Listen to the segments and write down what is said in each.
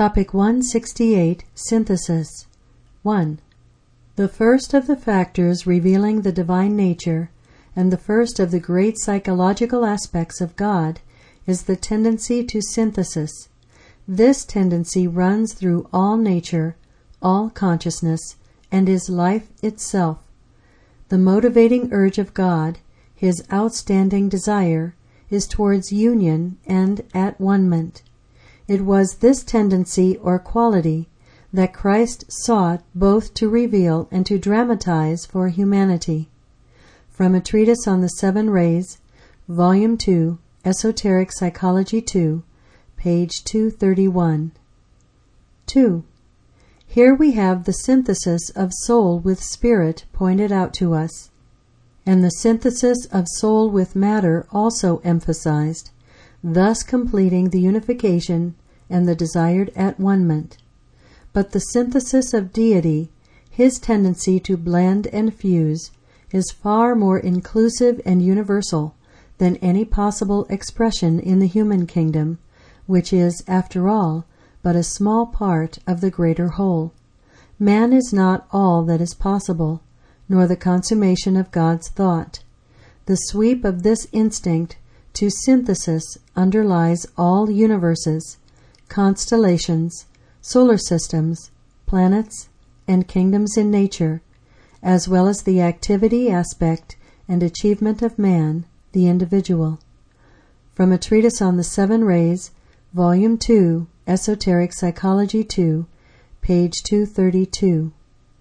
Topic 168, Synthesis. 1. The first of the factors revealing the divine nature, and the first of the great psychological aspects of God, is the tendency to synthesis. This tendency runs through all nature, all consciousness, and is life itself. The motivating urge of God, His outstanding desire, is towards union and at-one-ment. It was this tendency or quality that Christ sought both to reveal and to dramatize for humanity. From a treatise on the Seven Rays, Volume 2, Esoteric Psychology 2, page 231. 2. Here we have the synthesis of soul with spirit pointed out to us, and the synthesis of soul with matter also emphasized, thus completing the unification and the desired at-one-ment. But the synthesis of deity, His tendency to blend and fuse, is far more inclusive and universal than any possible expression in the human kingdom, which is, after all, but a small part of the greater whole. Man is not all that is possible, nor the consummation of God's thought. The sweep of this instinct to synthesis underlies all universes, constellations, solar systems, planets, and kingdoms in nature, as well as the activity, aspect, and achievement of man, the individual. From a treatise on the Seven Rays, Volume 2, Esoteric Psychology 2, page 232.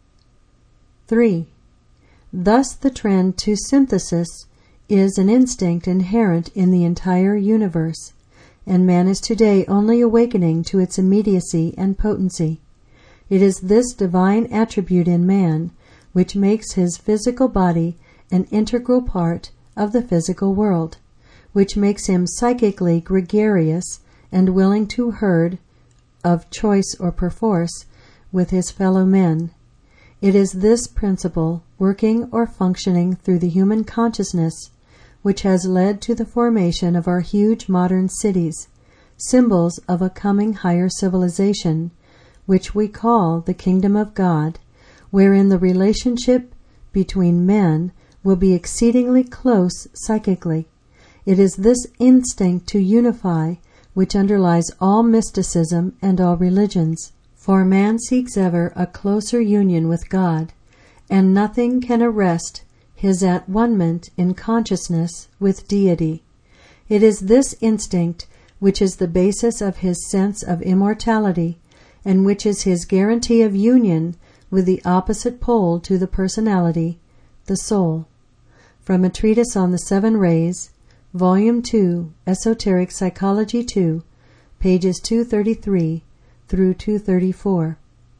3. Thus the trend to synthesis is an instinct inherent in the entire universe, and man is today only awakening to its immediacy and potency. It is this divine attribute in man which makes his physical body an integral part of the physical world, which makes him psychically gregarious and willing to herd, of choice or perforce, with his fellow men. It is this principle, working or functioning through the human consciousness, which has led to the formation of our huge modern cities, symbols of a coming higher civilization, which we call the Kingdom of God, wherein the relationship between men will be exceedingly close psychically. It is this instinct to unify which underlies all mysticism and all religions, for man seeks ever a closer union with God, and nothing can arrest his at-one-ment in consciousness with deity. It is this instinct which is the basis of his sense of immortality, and which is his guarantee of union with the opposite pole to the personality, the soul. From a treatise on the Seven Rays, Volume 2, Esoteric Psychology 2, pages 233 through 234.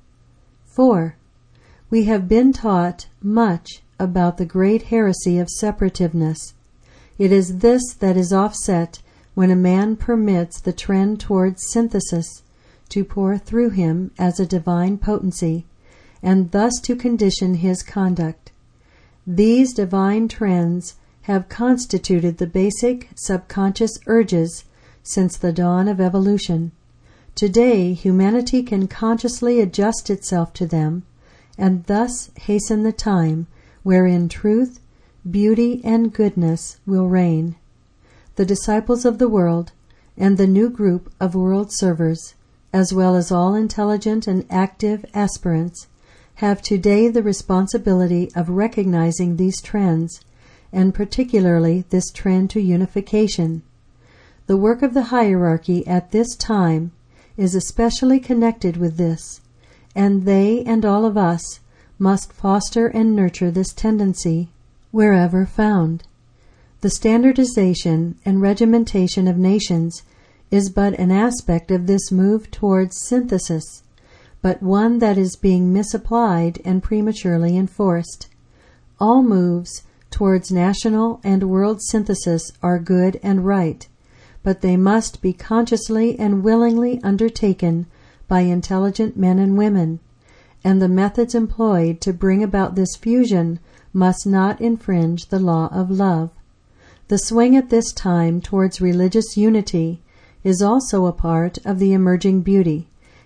4. We have been taught much about the great heresy of separativeness. It is this that is offset when a man permits the trend towards synthesis to pour through him as a divine potency, and thus to condition his conduct. These divine trends have constituted the basic subconscious urges since the dawn of evolution. Today, humanity can consciously adjust itself to them, and thus hasten the time wherein truth, beauty, and goodness will reign. The disciples of the world, and the new group of world servers, as well as all intelligent and active aspirants, have today the responsibility of recognizing these trends, and particularly this trend to unification. The work of the hierarchy at this time is especially connected with this, and they and all of us must foster and nurture this tendency wherever found. The standardization and regimentation of nations is but an aspect of this move towards synthesis, but one that is being misapplied and prematurely enforced. All moves towards national and world synthesis are good and right, but they must be consciously and willingly undertaken by intelligent men and women, and the methods employed to bring about this fusion must not infringe the law of love. The swing at this time towards religious unity is also a part of the emerging beauty,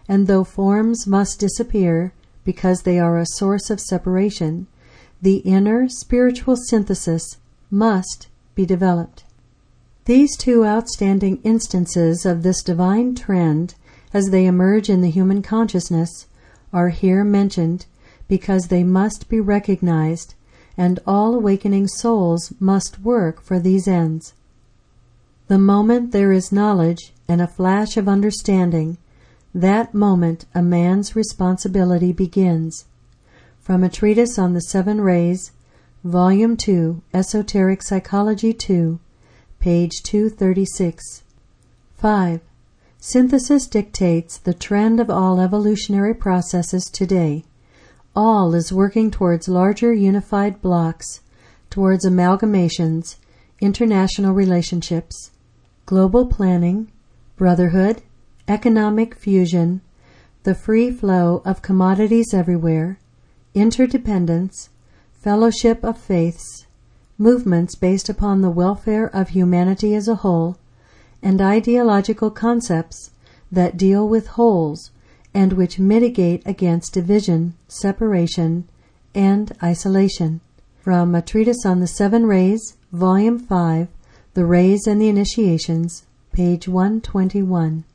and though forms must disappear because they are a source of separation, the inner spiritual synthesis must be developed. These two outstanding instances of this divine trend, as they emerge in the human consciousness, are here mentioned because they must be recognized, and all awakening souls must work for these ends. The moment there is knowledge and a flash of understanding, that moment a man's responsibility begins. From a treatise on the Seven Rays, Volume 2, Esoteric Psychology 2, page 236. 5. Synthesis dictates the trend of all evolutionary processes today. All is working towards larger unified blocks, towards amalgamations, international relationships, global planning, brotherhood, economic fusion, the free flow of commodities everywhere, interdependence, fellowship of faiths, movements based upon the welfare of humanity as a whole, and ideological concepts that deal with wholes and which mitigate against division, separation, and isolation. From a treatise on the Seven Rays, Volume 5, The Rays and the Initiations, page 121.